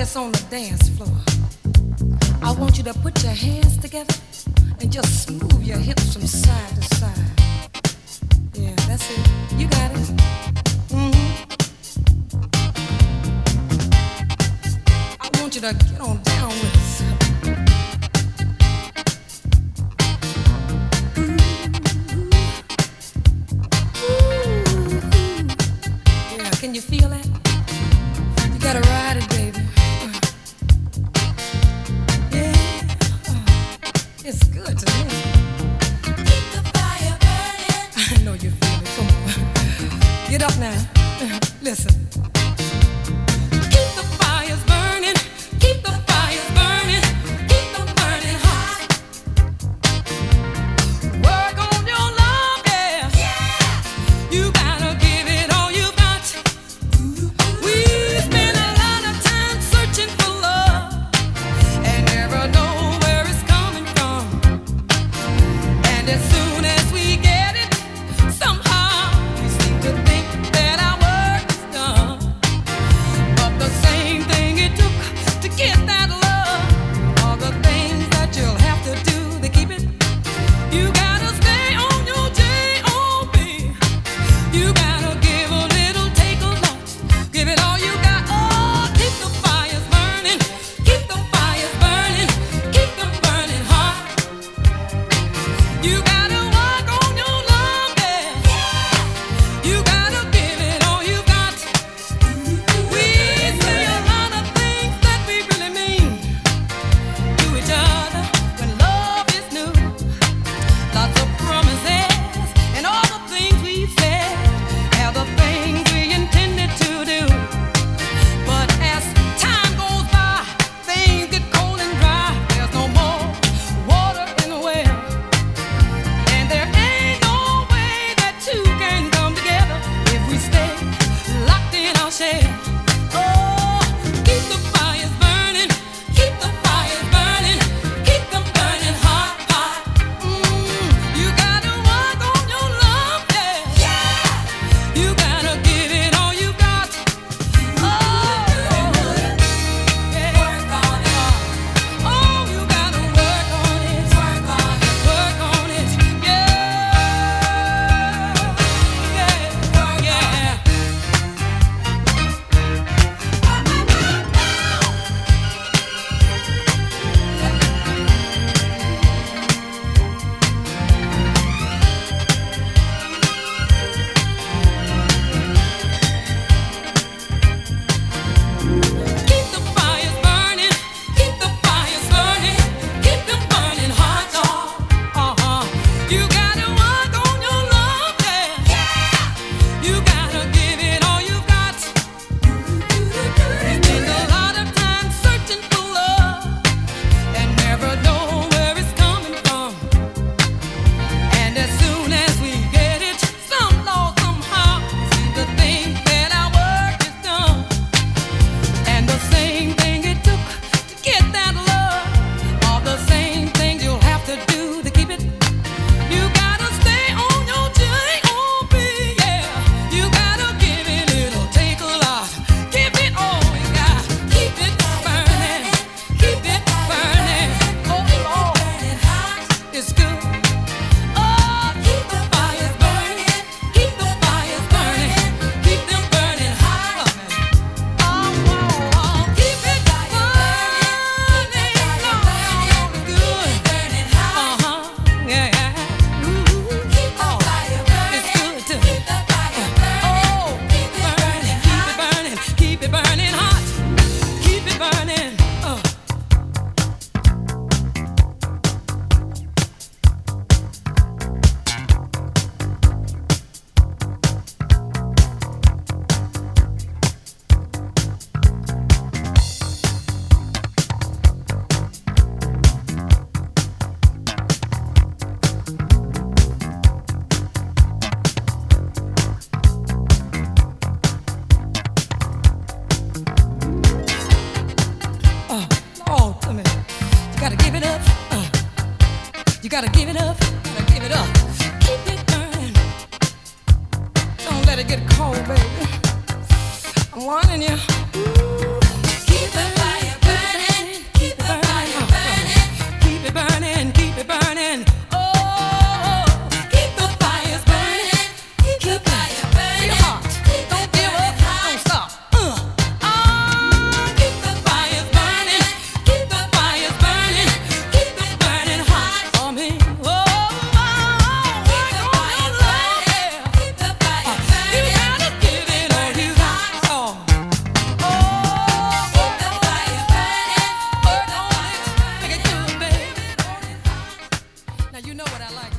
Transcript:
On the dance floor, I want you to put your hands together and just move your hips from side to side. Yeah, that's it. You got it. I want you to get on down with us. Yeah, can you feel that? You gotta ride it, baby. It's good to me. Keep the fire burning. I know you feel it. Come on. Get up now. Listen. Keep the fires burning. Keep the fires burning. Keep them burning hot. Work on your love, yeah. You gotta give it all you got. We spend a lot of time searching for love and never know. As soon as we get it, somehow we seem to think that our work is done. But the same thing it took to get that love, all the things that you'll have to do to keep it. You gotta stay on your J.O.B. You gotta give a little, take a lot, give it all you got. Oh, keep the fires burning, keep the fires burning, keep them burning hot. You gotta work on your love, yeah. You gotta give it all you got. We say a lot of things that we really mean to each other when love is new. Lots of promises and all the things we said are the things we intended to do. But as time goes by, things get cold and dry. There's no more water in the well. There ain't no way that two can come together if we stay locked in our shell. Oh, keep the fires burning, keep the fires burning, keep them burning hot, hot. You gotta work on your love, yeah. You gotta give it all you got. Oh, yeah. Work on it. Oh, you gotta work on it, work on it, work on it, yeah. Keep the fires burning, keep the fires burning, keep them burning hot. You gotta work on your love, yeah. You gotta give it all you got. Spend a lot of time searching for love and never know where it's coming from. And as soon as we get it, somehow seem to think that our work is done. And the same thing it took to get that love, all the same things you'll have to do to keep it. You gotta stay on your J.O.B. Yeah. You gotta give it little, take a lot, give it all you got. Keep it burning, keep it burning. Oh Lord, it's good. Oh, keep the fires burning, keep the fires burning, keep them burning hot. Oh, keep it burning, Lord, it's good. Yeah. Keep the fire burning, it's good too. Keep the fire burning, keep it burning, keep it burning hot, keep it burning. Oh, tell me, you gotta give it up. You gotta give it up, gotta give it up. Keep it burning. Don't let it get cold, baby. I'm warning you. Keep the fire know what I like.